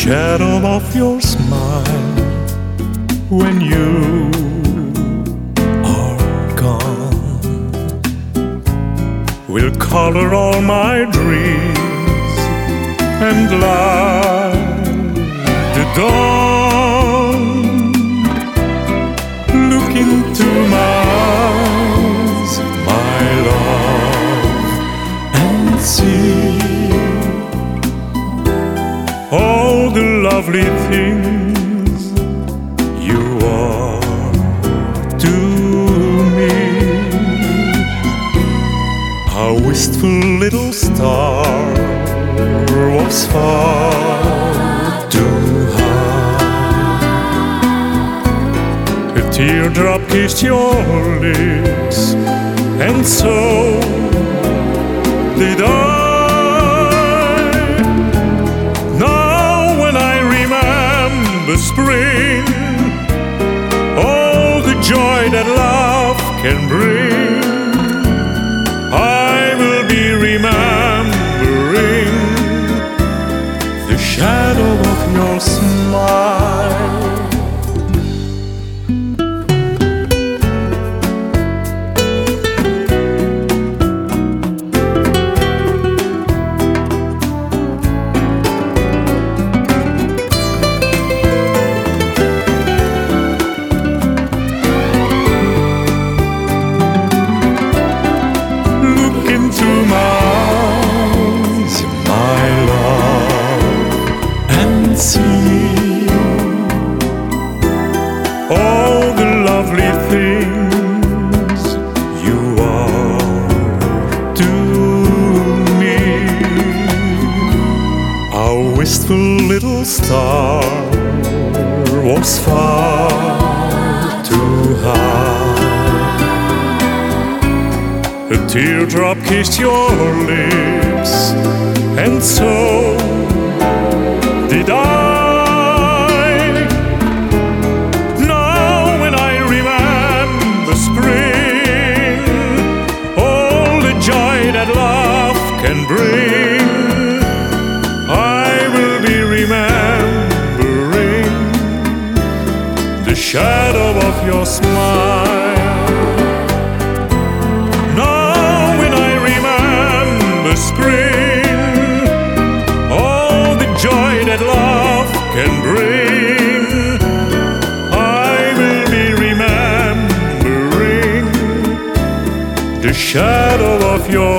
shadow of your smile when you are gone will color all my dreams and light the dawn. Look into my eyes, my love, and see all the lovely things you are to me. A wistful little star was far too high. A teardrop kissed your lips, and so did I. The spring, all the joy that love can bring, I will be remembering the shadow of your smile. See all the lovely things you are to me. A wistful little star was far too high. A teardrop kissed your lips, and so did I. Now when I remember spring, all the joy that love can bring, I will be remembering the shadow of your smile. Now when I remember spring, joy that love can bring, I will be remembering the shadow of your